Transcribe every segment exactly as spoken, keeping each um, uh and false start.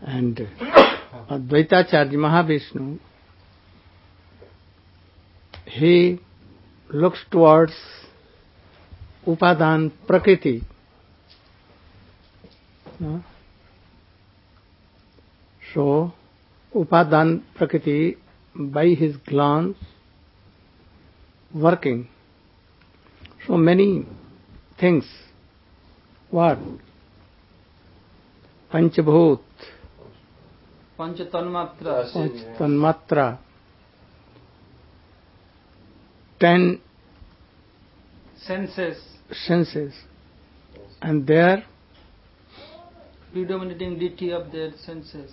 And Advaitacharya Mahavishnu, he looks towards Upadan Prakriti. No? So, Upadan Prakriti, by his glance, working. So many things. What? Panchabhut. Panchatanmatra. Panchatanmatra. Ten senses. Senses. And there predominating deity of their senses.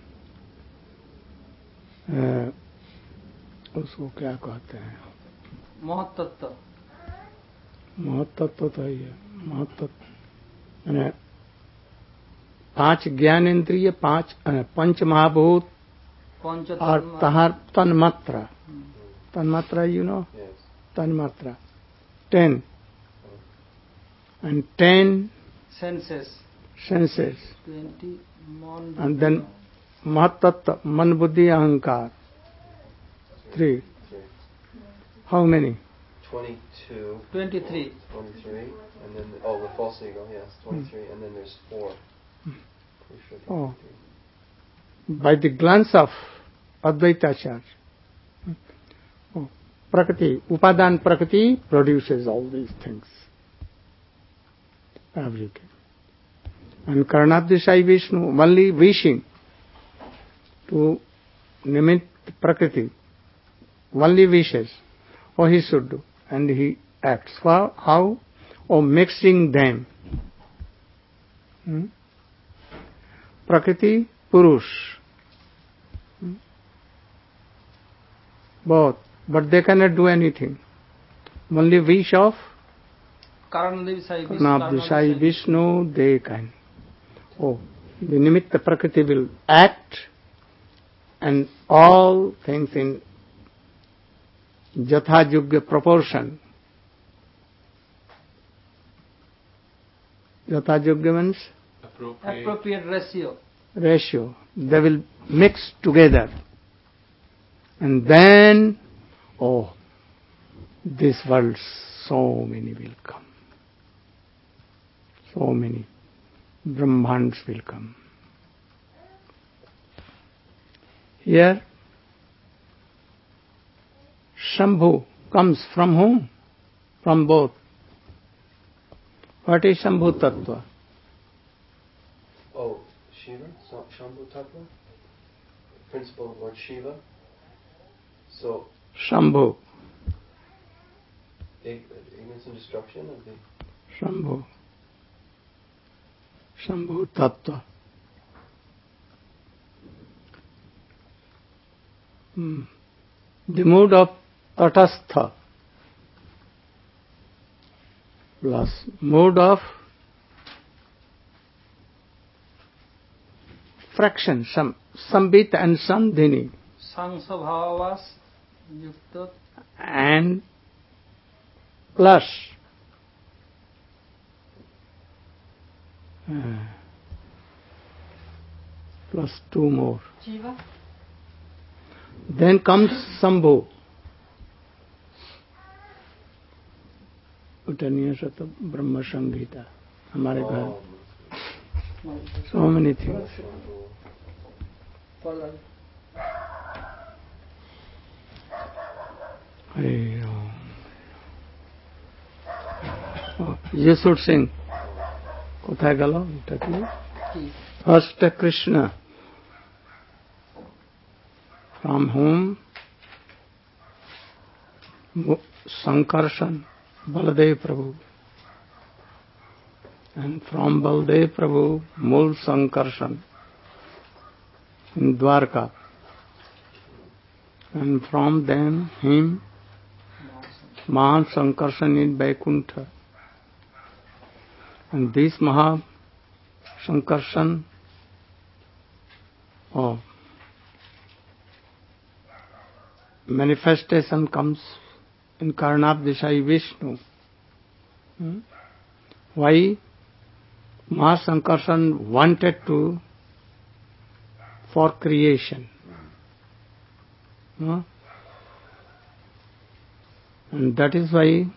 uh, उसको क्या कहते हैं? महत्तत्व. महत्तत्व तो ही है. महत्तत्व यानी पांच ज्ञान इंद्रिय, पांच पंच महाभूत और तहार तन्मात्रा. तन्मात्रा, you know? Yes. Tanmatra. Ten. And ten senses. Senses. Twenty. Man, and then Mahatattva, Man, Buddhi, Ahankar. Three. Three. How many? Twenty-two. Twenty-three. Twenty-three. And then, oh, the false ego, yes, twenty-three. Hmm. And then there's four. Sure oh. By the glance of Advaitacharya. Oh. Prakriti, Upadan Prakriti produces all these things. Everything. And Karnabdishai Vishnu only wishing to nimit Prakriti, only wishes what he should do, and he acts. For how? Or mixing them. Hmm? Prakriti, Purush. Hmm? Both. But they cannot do anything. Only wish of Karnabdishai Vishnu, they can. Oh, the Nimitta Prakriti will act, and all things in Jatha Yugya proportion. Jatha Yugya means? Appropriate. Appropriate ratio. Ratio. They will mix together. And then, oh, this world, so many will come. So many Brahmans will come. Here, Shambhu comes from whom? From both. What is Shambhu Tattva? Oh, Shiva? Shambhu Tattva? Principle of Lord Shiva? So, Shambhu. Ignorance and destruction of the... Shambhu. Shambhu Tattva. Hmm. The mood of Tatastha plus mood of fraction, some Sambit and Sandhini. Sangsabhavas Yukta. And plus uh, plus two more. Jiva. Then comes Sambhu. उठनीय सत ब्रह्म संगीता हमारे घर. So many things. Hare Ram. Oh, you should sing. কোথায় গেল এটা কি? First Krishna, from whom Sankarshan, Baladev Prabhu, and from Baladev Prabhu, Mul Sankarshan in Dwarka, and from them him Maha Sankarshan in Vaikuntha. And this Maha Sankarshan, oh, manifestation comes in Karnabdishai Vishnu. Hmm? Why? Maha Sankarshan wanted to for creation. Huh? And that is why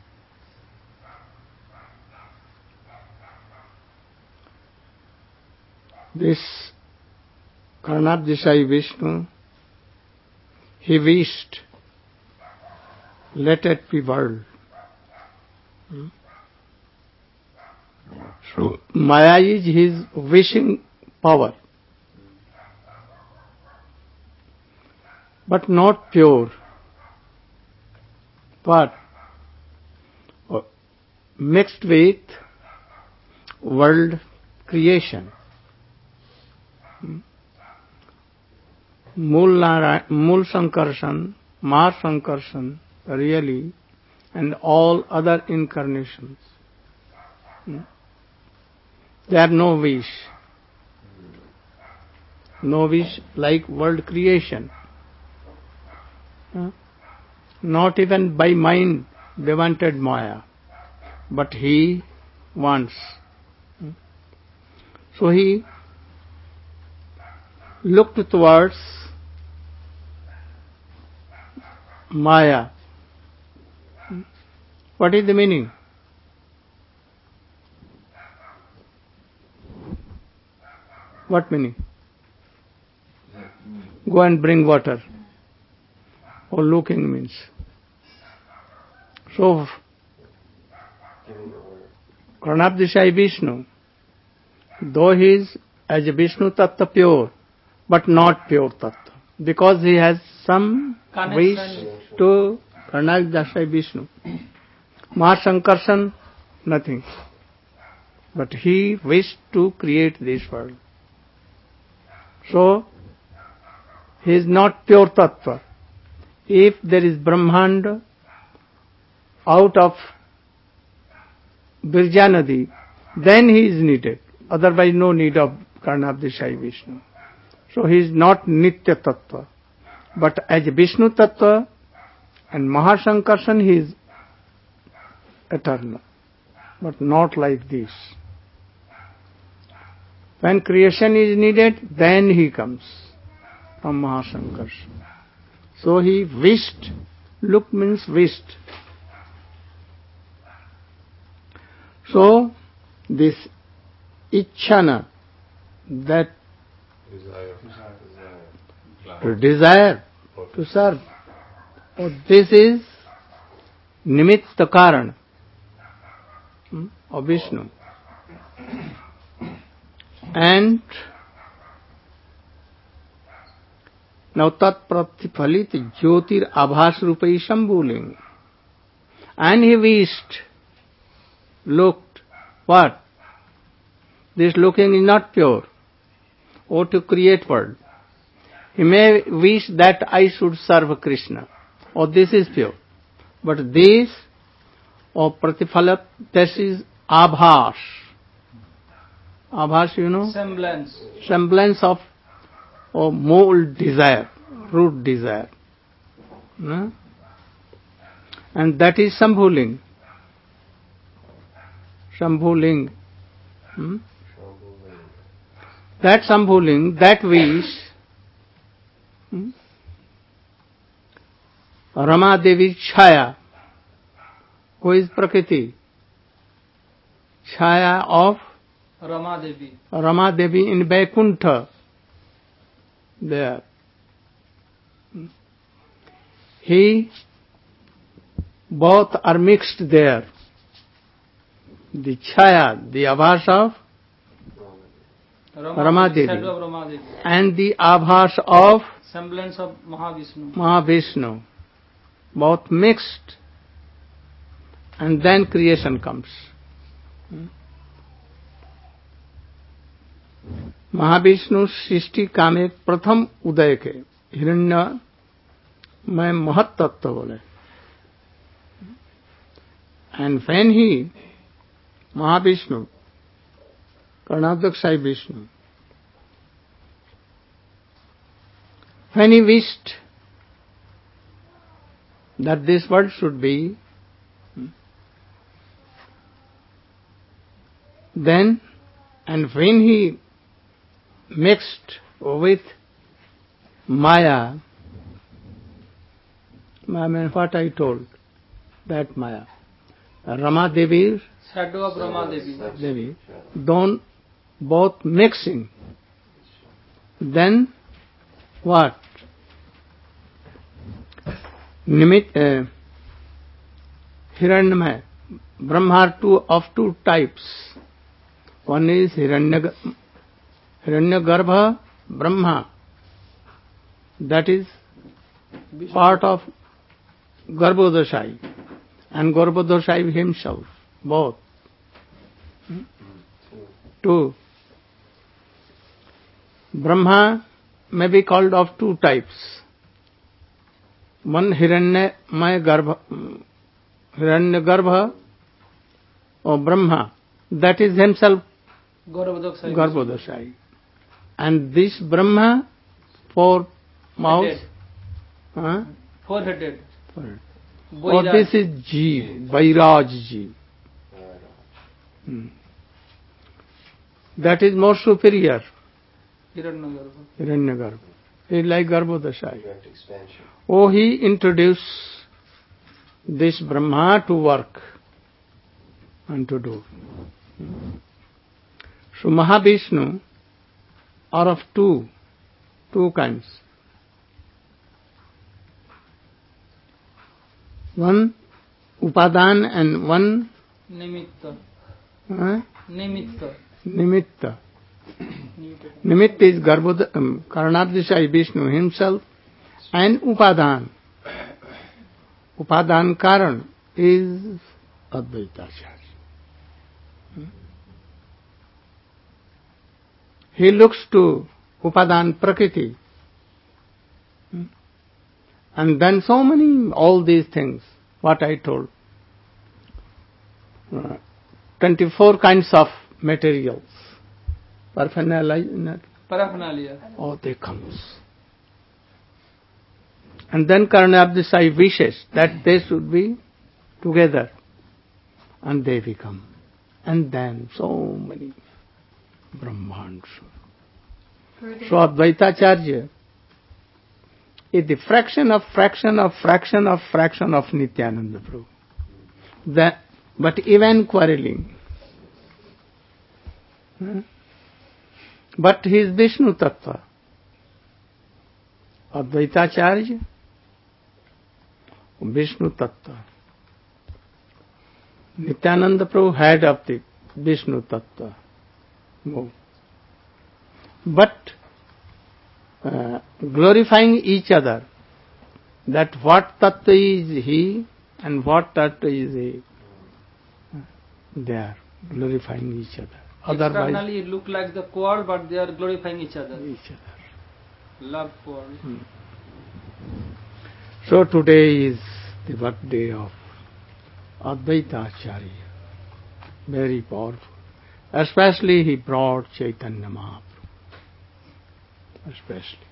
this Karnabdisai Vishnu, he wished, let it be world. Hmm? So Maya is his wishing power, but not pure, but mixed with world creation. Mool Sankarshan, Mar Sankarshan, really, and all other incarnations. They have no wish. No wish like world creation. Not even by mind they wanted Maya, but he wants. So he looked towards Maya. What is the meaning? What meaning? Go and bring water. Or looking means. So, Karnabdisai Vishnu, though he is as a Vishnu Tattva pure, but not pure Tattva, because he has some wish to Karnabdisai Vishnu. Mahasankarshan, nothing. But he wished to create this world. So, he is not pure Tattva. If there is Brahmanda out of Virjanadi, then he is needed. Otherwise, no need of Karnabdisai Vishnu. So he is not Nitya Tattva. But as Vishnu Tattva and Mahasankarshan, he is eternal. But not like this. When creation is needed, then he comes from Mahasankarshan. So he wished. Look means wished. So this Ichchana, that Desire. to desire, to serve, oh, this is Nimitta Karana hmm, of Vishnu. And now tat pratiphalit jyotir abhas rupai shambhuling. And he wished, looked, what? This looking is not pure. Or to create world. He may wish that I should serve Krishna. Or this is pure. But this, or pratiphalat, this is abhas. Abhas, you know? Semblance. Semblance of or mold desire, root desire. No? And that is Shambhuling. Shambhuling. Hmm? That Shambhuling, that wish, hmm? Rama Devi Chhaya. Who is Prakriti? Chhaya of Rama Devi. Rama Devi in Vaikuntha. There. He, both are mixed there. The Chhaya, the Abhas of Rama, Rama Devi. Devi. Shadow of Rama Devi. And the Abhas of Semblance of Mahavishnu. Mahavishnu. Both mixed. And then creation comes. Mahavishnu सृष्टि का में प्रथम उदय के हिरण्य में महत तत्व बोले and when he Mahavishnu कर्णाध्यक्षाई Vishnu when he wished that this world should be, then and when he mixed with Maya, I mean what I told, that Maya, Rama Devi, Shadow of Rama Devi. Devi, don't both mixing, then what? Nimit, uh, Hiranyamaya, Brahma are two of two types. One is Hiranya, Hiranyagarbha Brahma, that is part of Garbhodashai, and Garbhodashai himself, both. Hmm? Two. Brahma may be called of two types. One Hiranyamaya Garbha, Hiranyagarbha or Brahma, that is himself Garbhodashai. Garbhodashai. And this Brahma, four mouths, huh? Four-headed. Four. Vairaj. Oh, this is Jeev, Vairaj Jeev. Hmm. That is more superior. Hiranyagarbha. Hiranyagarbha. He is like Garbhodashai. Direct expansion. Oh, he introduced this Brahma to work and to do. So Mahavishnu are of two, two kinds. One Upadan and one Nimitta. uh, Nimitta. Nimitta. Nimitta is Garbhoda, um, Karanadishai Vishnu himself, and Upadan. Upadan Karan is Advaitacharya. Hmm? He looks to Upadan Prakriti. Hmm? And then so many, all these things, what I told. Uh, twenty-four kinds of materials. Paraphernalia. Paraphernalia. Oh, they comes. And then Karanadishai wishes that they should be together. And they become. And then so many Brahmans. So Advaitacharya is the fraction of fraction of fraction of fraction of Nityananda Prabhu. That, but even quarreling. Hmm? But he is Vishnu Tattva. Advaitacharya, Vishnu Tattva. Nityananda Prabhu head of the Vishnu Tattva. But uh, glorifying each other, that what Tattva is he and what Tattva is he, they are glorifying each other. Otherwise, externally it look like the quarrel, but they are glorifying each other. Each other. Love quarrel. Hmm. So today is the birthday of Advaita Acharya. Very powerful. Especially he brought Chaitanya Mahaprabhu. Especially.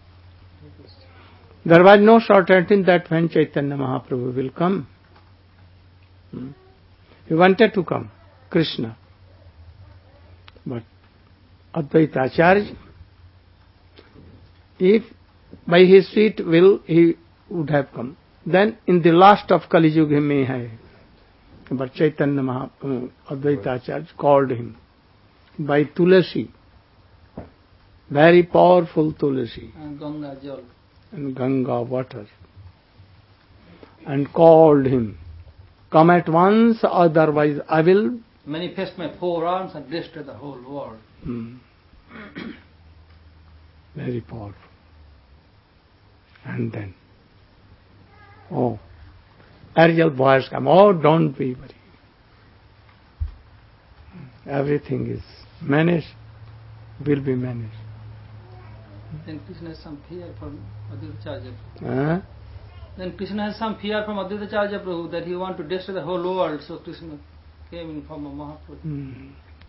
There was no certainty that when Chaitanya Mahaprabhu will come. Hmm. He wanted to come, Krishna. But Advaita Acharya, if by his sweet will he would have come, then in the last of Kali Yuga he may have. But Chaitanya Mahaprabhu, Advaita Acharya called him by Tulasi, very powerful Tulasi, And Ganga Jal. and Ganga water, and called him, come at once, otherwise I will Manifest my four arms and destroy the whole world. Hmm. Very powerful. And then, oh, Ariel voice come, oh, don't be worried. Everything is managed, will be managed. Then Krishna has some fear from Advaitacharya. Huh? Then Krishna has some fear from Advaitacharya Prabhu that he want to destroy the whole world. So Krishna came in form of Mahaprabhu. Hmm.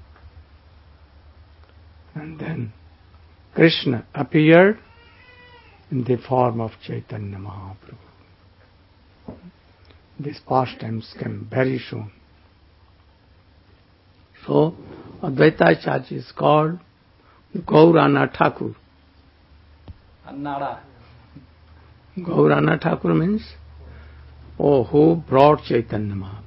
And then Krishna appeared in the form of Chaitanya Mahaprabhu. These pastimes came very soon. So Advaita Acharya is called Gaurana Thakur. And Nada. Gaurana Thakur means, oh, who brought Chaitanya Mahaprabhu.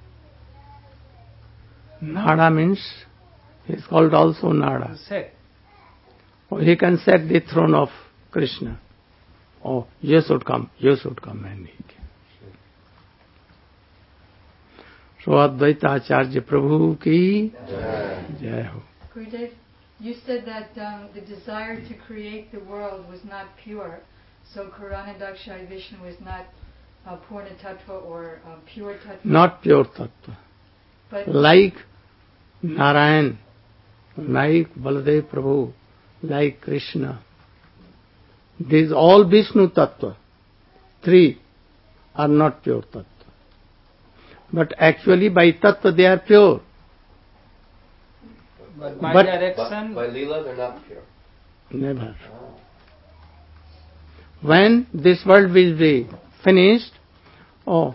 Nada means, he is called also Nada. Sect. Oh, he can set the throne of Krishna. Oh, you should come, you should come, and he can. So Advaita Acharya Prabhu ki Jai Ho. Gurudev, you said that um, the desire to create the world was not pure, so Karanadaksha Vishnu was not uh, Purna Tattva or uh, pure Tattva. Not pure Tattva. But Like Narayan, like Baladev Prabhu, like Krishna. These all Vishnu Tattva, three, are not pure Tattva. But actually by Tattva they are pure. But by But- direction, By, by Leela, they're not pure. Never. Oh. When this world will be finished, oh,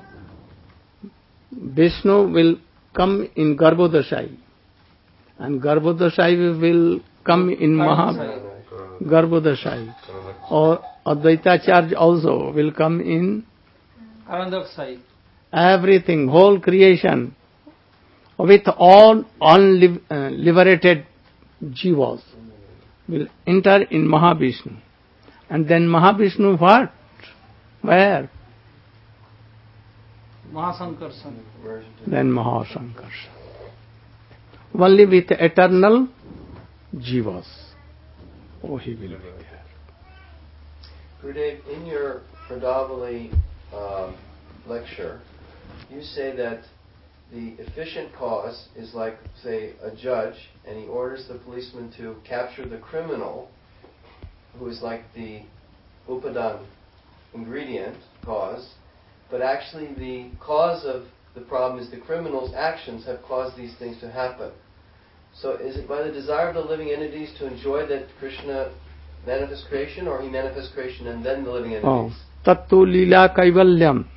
Vishnu will come in Garbhodashai, and Garbhodashai will come in Maha Garbhodashai, or Advaita Acharya also will come in Karanadaksha. everything, whole creation, with all unliberated jivas will enter in Mahavishnu. And then Mahavishnu what? Where? Mahasankarsana. Version to Then Mahasankarsana. Only with eternal jivas. Oh, he will be there. Gurudev, in your Pradavali um, lecture, you say that the efficient cause is like, say, a judge, and he orders the policeman to capture the criminal, who is like the upadan ingredient cause, but actually the cause of the problem is the criminal's actions have caused these things to happen. So is it by the desire of the living entities to enjoy that Krishna manifests creation, or he manifests creation and then the living Oh, entities? Tattu Lila Kaivalyam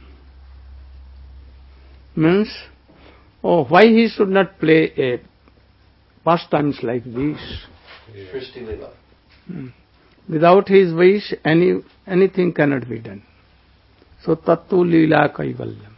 means, oh, why he should not play a pastimes like this? Srishti Lila. Hmm. Without his wish, any anything cannot be done. So Tattu Lila Kaivalyam.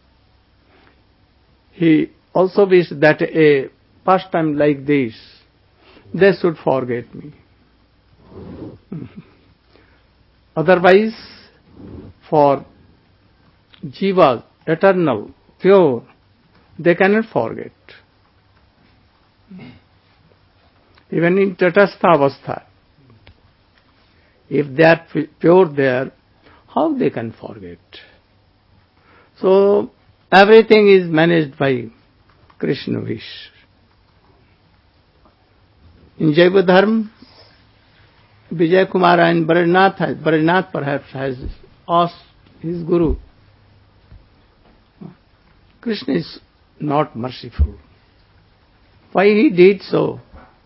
He also wished that a pastime like this, they should forget me. Hmm. Otherwise, for Jiva, eternal, pure, they cannot forget. Even in Tatastha Avastha, if they are pure there, how they can forget? So, everything is managed by Krishna wish. In Jaiva Dharma, Vijay Kumar and Brajnath, has, Brajnath perhaps has asked his guru, Krishna is not merciful. Why he did so?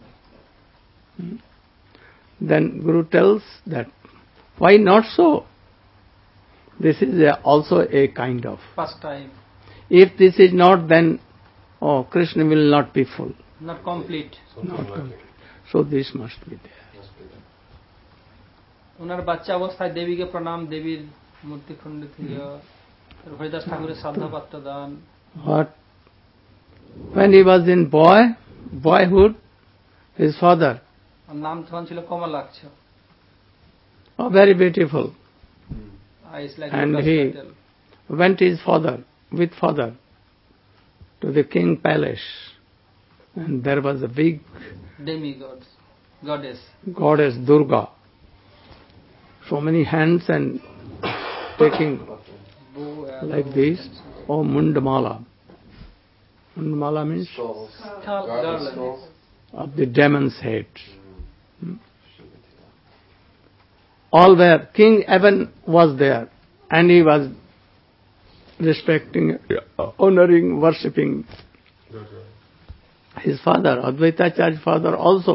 Then Guru tells that, why not so? This is a, also a kind of. First time. If this is not, then, oh, Krishna will not be full. Not complete. Not complete. So this must be there. ওনার বাচ্চা অবস্থায় দেবীকে প্রণাম, দেবীর মূর্তি খণ্ডিত হইয়া হরিদাস ঠাকুরের শ্রাদ্ধ পাত্র দান। What? When he was in boy, boyhood, his father, নাম তখন ছিল Kamalaksha. oh, very beautiful, Eyes like and lotus he petal. went his father, with father, to the king palace, and there was a big Demigods, goddess. goddess Durga, so many hands and taking Bow, arrow, like this, oh, Mundamala. Mundamala means Skulls. Skull, Garland garland. skulls. of the demon's head. All were, King Evan was there, and he was respecting, honoring, worshipping his father. Advaita Acharya's father also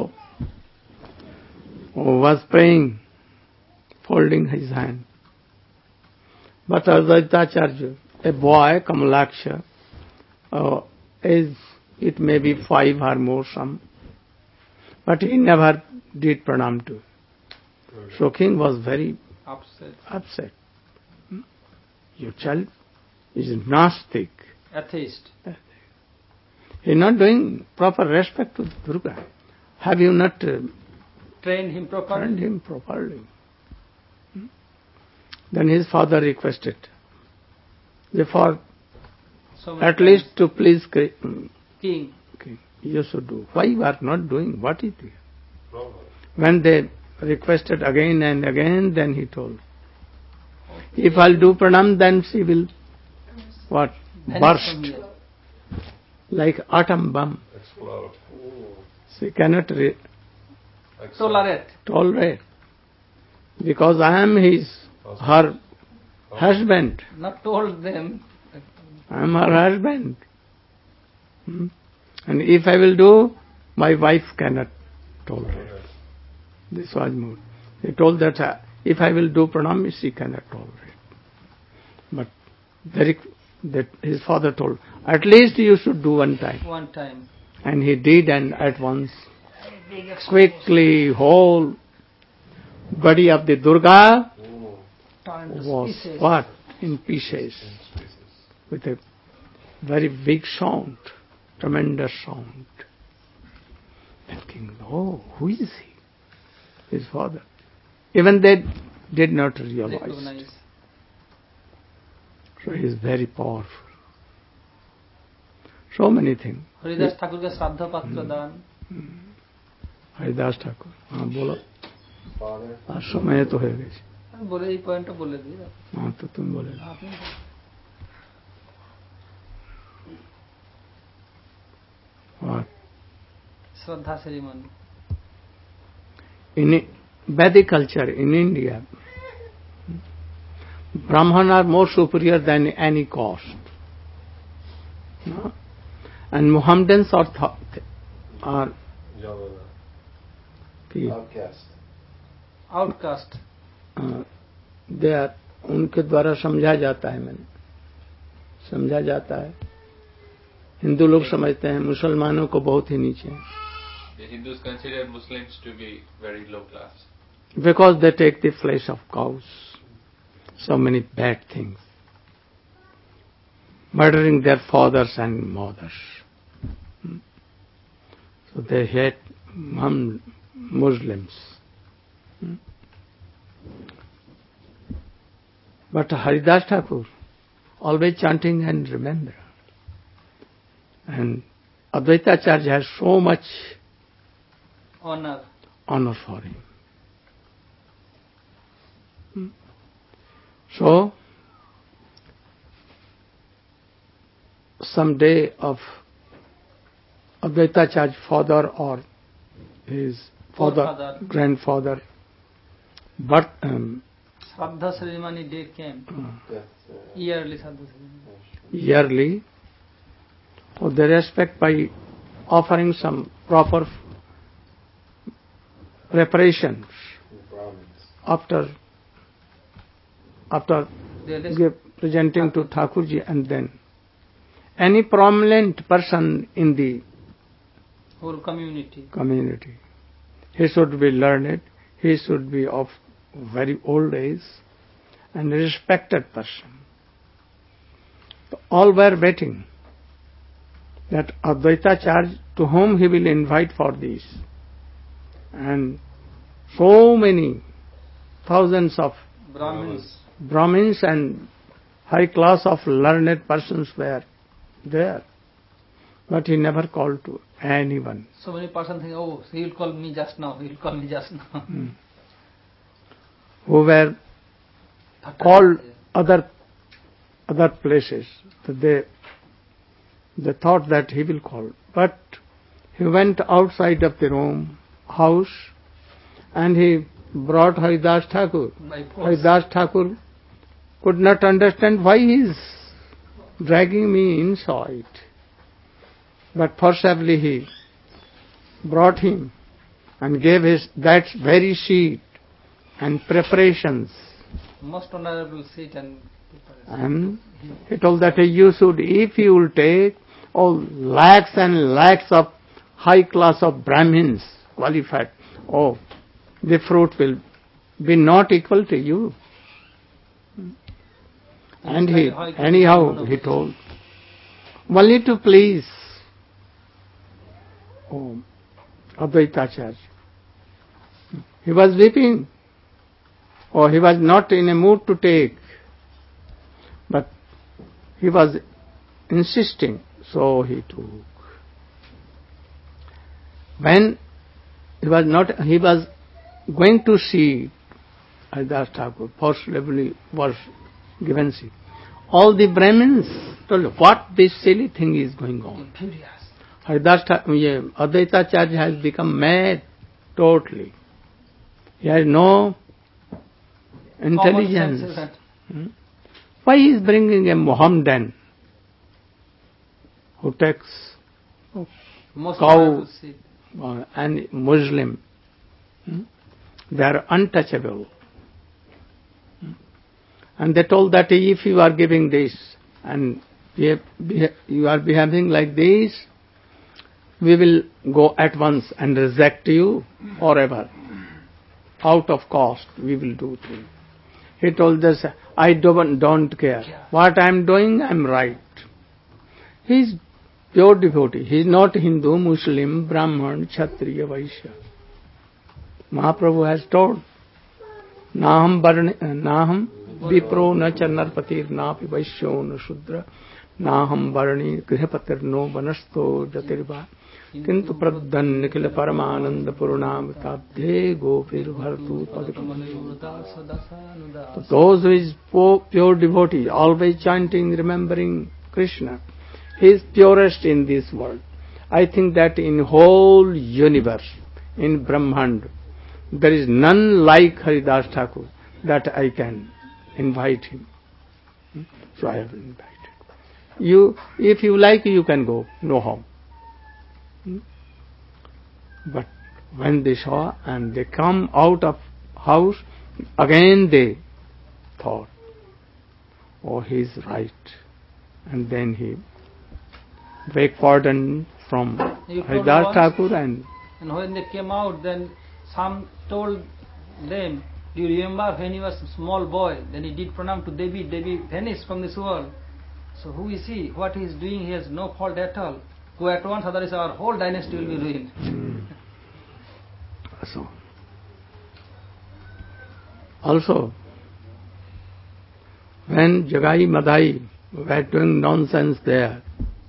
was praying, folding his hand. But Advaita Acharya, a boy, Kamalaksha, uh, is, it may be five or more some, but he never did pranam to. So king was very Upset. upset. Hmm? Your child is Nastik. Atheist. He is not doing proper respect to Durga. Have you not uh, Trained him properly. trained him properly? Hmm? Then his father requested, therefore, So many at times. least to please Kri- hmm, King. king, you should do. Why you are not doing? What is it? When they requested again and again, then he told, if I'll do pranam, then she will, what, Vanish burst from here. like atom bomb. Explode. She cannot re- Tolerate. tolerate, because I am his, her husband. Not told them. I am her husband. Hmm? And if I will do, my wife cannot tolerate. This was mood. He told that uh, if I will do pranam, she cannot tolerate. But very, that his father told, at least you should do one time. One time. And he did, and at once, quickly, whole body of the Durga Torn to was pieces. what? In pieces. With a very big sound, tremendous sound. Thinking, oh, who is he? His father. Even they did not realize. Recognize. So he is very powerful. So many things. Haridas Thakur का श्राद्ध पात्र दान. हरिदास ठाकुर, हाँ बोलो. Father, আর সময় তো হয়ে গেছে. बोले ये पॉइंट बोले दिए. हाँ तो तुम बोले. आपने What? Shraddha ceremony. In Vedic culture in India, Brahman are more superior than any caste. No? And Mohammedans are, th- are कि, outcast. Outcast. uh, they are, उनके द्वारा समझा जाता है. मैंने समझा जाता है. हिंदू लोग समझते हैं मुसलमानों को बहुत ही नीचे हैं. The Hindus consider Muslims to be very low class. Because they take the flesh of cows. So many bad things. Murdering their fathers and mothers. Hmm. So they hate Muslims. Hmm. But Haridas Thakur, always chanting and remember. And Advaita Acharya has so much Honor. honor for him. Hmm. So, some day of Advaita Acharya's father or his father, Forefather. grandfather, but um, shraddha ceremony day came. Death, uh, Yearly shraddha ceremony. yearly, or they respect by offering some proper preparations Brahmins. after after They list give, presenting to Thakurji, and then any prominent person in the whole community. community. He should be learned, he should be of very old age and a respected person. So all were waiting that Advaita Acharya, to whom he will invite for this. And so many thousands of Brahmins. Brahmins and high class of learned persons were there. But he never called to anyone. So many persons think, oh, he will call me just now. He will call me just now. Hmm. Who were called other other places. So they they thought that he will call. But he went outside of the room, house, and he brought Haridas Thakur. By force. Haridas Thakur could not understand why he is dragging me inside. But forcibly he brought him and gave his that very seat and preparations. Most honorable seat and And he told that you should, if you will take all lakhs and lakhs of high class of Brahmins qualified, oh, the fruit will be not equal to you. And he, anyhow, he told, only to please oh, Advaitacharya. He was weeping. Or he was not in a mood to take. But he was insisting, so he took. When he was not, he was going to see Haridas Thakur, forcibly was given seat. All the Brahmins told, what this silly thing is going on? Haridas Thakur, Advaitacharya has become mad totally. He has no intelligence. Hmm? Why he is bringing a Mohammedan who takes Most cow uh, and Muslim? Hmm? They are untouchable. Hmm? And they told that if you are giving this and you are behaving like this, we will go at once and reject you forever. Out of cost, we will do things. He told us, I don't, don't care. What I am doing, I am right. He is pure devotee. He is not Hindu, Muslim, Brahman, Kshatriya, Vaishya. Mahaprabhu has told, Naham Varni, Naham Vipro na Chanarpatir napi Vaishyo na Shudra Naham Varni Grihapatir no Vanasto Jatirva Kintu Pradhan Nikila Paramananda Purnam Tabdhe Gopir Bhartu Padipam. Those who is pure devotee, always chanting, remembering Krishna, he is purest in this world. I think that in whole universe, in Brahmand, there is none like Haridas Thakur that I can invite him. So I have invited. You, if you like, you can go, no harm. But when they saw and they come out of house, again they thought, oh, he is right. And then he beg pardon from Haridas Thakur and... And when they came out, then some told them, do you remember when he was a small boy, then he did pranam to Devi, Devi vanished from this world. So who is he? What he is doing, he has no fault at all. Go at once, otherwise our whole dynasty will be ruined. Mm. So, also, when Jagai Madhai were doing nonsense there,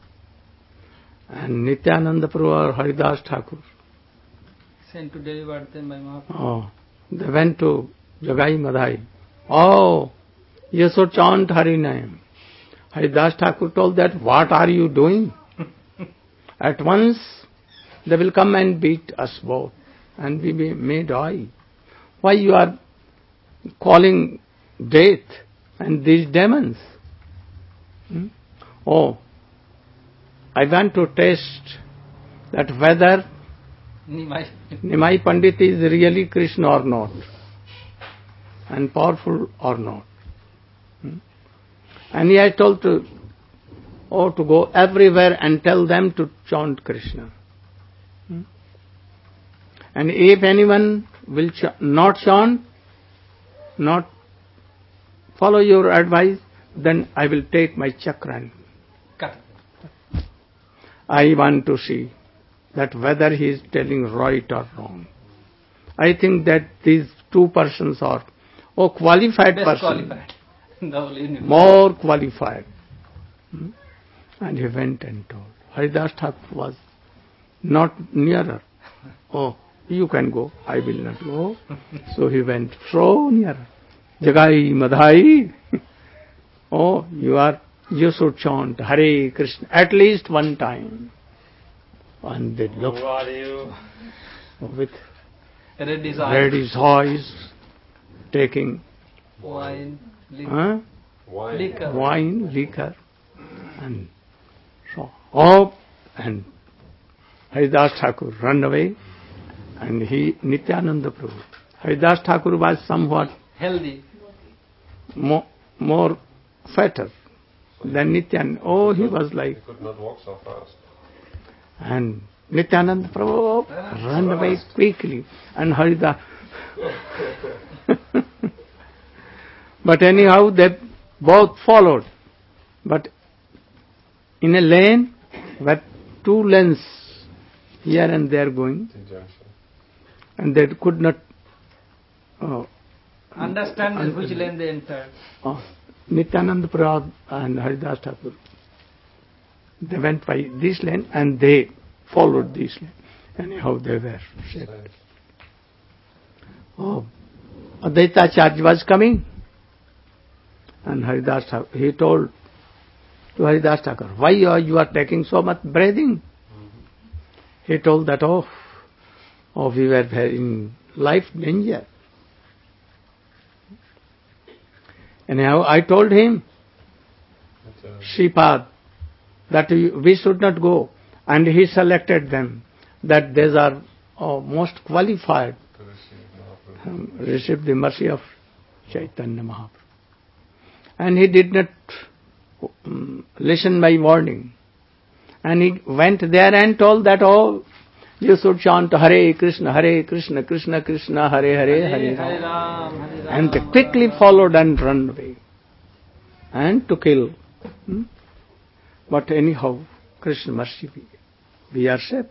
and Nityananda Prabhu or Haridas Thakur sent to deliver them by Mahaprabhu. Oh, they went to Jagai Madhai. Oh, you should chant Hari name. Haridas Thakur told that, what are you doing? At once they will come and beat us both and we may die. Why you are calling death and these demons? Hmm? Oh, I want to test that whether Nimai. Nimai Pandit is really Krishna or not, and powerful or not. Hmm? And he had told to, oh, to go everywhere and tell them to chant Krishna. Hmm? And if anyone will ch- not chant, not follow your advice, then I will take my chakra and Cut. I want to see that whether he is telling right or wrong. I think that these two persons are oh qualified Best person, qualified. The whole universe. more qualified. Hmm? And he went and told. Haridas Thakur was not nearer. Oh, you can go, I will not go. So he went so nearer. Jagai Madhai. Oh, you are, you should chant Hare Krishna at least one time. And they looked with Red is reddish eyes, taking wine, liquor. huh? Wine. liquor. wine, liquor, and so up, and Haridas Thakur run away, and he, Nityananda Prabhu. Haridas Thakur was somewhat Healthy. more, more fatter than Nityananda. Oh, he was like, He could not walk so fast. and Nityananda Prabhu ran away quickly, and Haridas But anyhow, they both followed. But in a lane where two lanes here and there going, and they could not uh, understand un- which lane they entered. Uh, Nityananda Prabhu and Haridas Thakur, they went by this lane and they followed this lane. Anyhow, they were saved. Oh, Advaita Acharya was coming, and Haridas Thakur, he told to Haridas Thakur, why are you are taking so much breathing? He told that, oh, oh, we were in life danger. Anyhow, I told him, Shripad, that we should not go. And he selected them, that these are oh, most qualified um, receive the mercy of Chaitanya Mahaprabhu. And he did not um, listen my warning. And he went there and told that, oh, you should chant Hare Krishna, Hare Krishna, Krishna Krishna, Hare Hare, Hare Hare Ram. Ram, Hare Ram. And they quickly followed and run away. And to kill. Hmm? But anyhow, Krishna mercy, we, we are saved.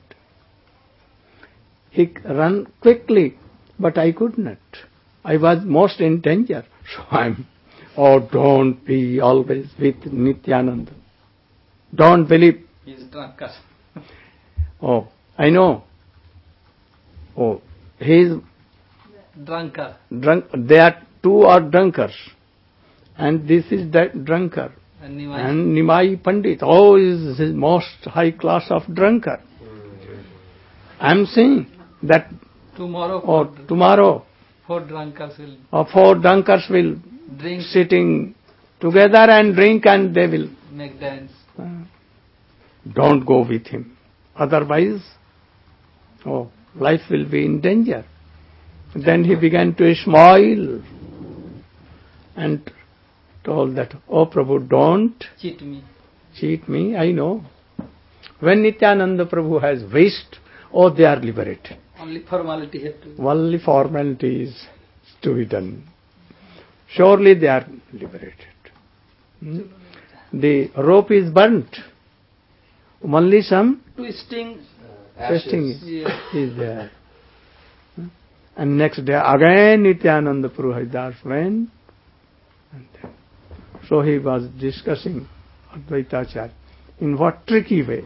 He ran quickly, but I could not. I was most in danger. So I'm, oh, don't be always with Nityananda. Don't believe. He is drunkard. Oh, I know. Oh, he is Drunkard. drunk. They are two are drunkards. And this is that drunkard. And Nimai. And Nimai Pandit, oh, is his most high class of drunkard. I am saying that Tomorrow, or four, tomorrow, four drunkards will or four drunkards will drink, sitting together and drink and they will. make dance. Uh, don't go with him. Otherwise, oh, life will be in danger. Then he began to smile and told that, oh Prabhu, don't Cheat me. cheat me, I know. When Nityananda Prabhu has wished, oh, they are liberated. Only formality have to. Only formality is to be done. Surely they are liberated. Hmm? The rope is burnt. Only some Twisting. twisting is, Yes. is there. Hmm? And next day again Nityananda Prabhu Haridas went. And then, so he was discussing Advaita Acharya in what tricky way.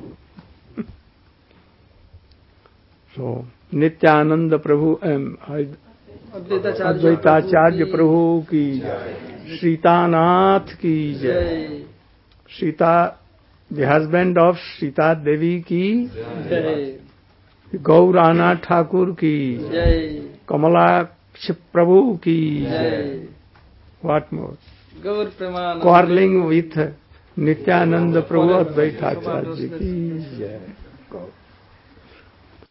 So Nityananda Prabhu, um, Advaita Acharya Prabhu ki jai, Sita Nath ki jai, Jai. Sita, the husband of Sita Devi ki, Jai. Gaurana Thakur ki, Jai. Kamala Prabhu ki, Jai. what more? Gaur Premanand. Quarreling with Nityananda Prabhu Advaita Acharya ki jai.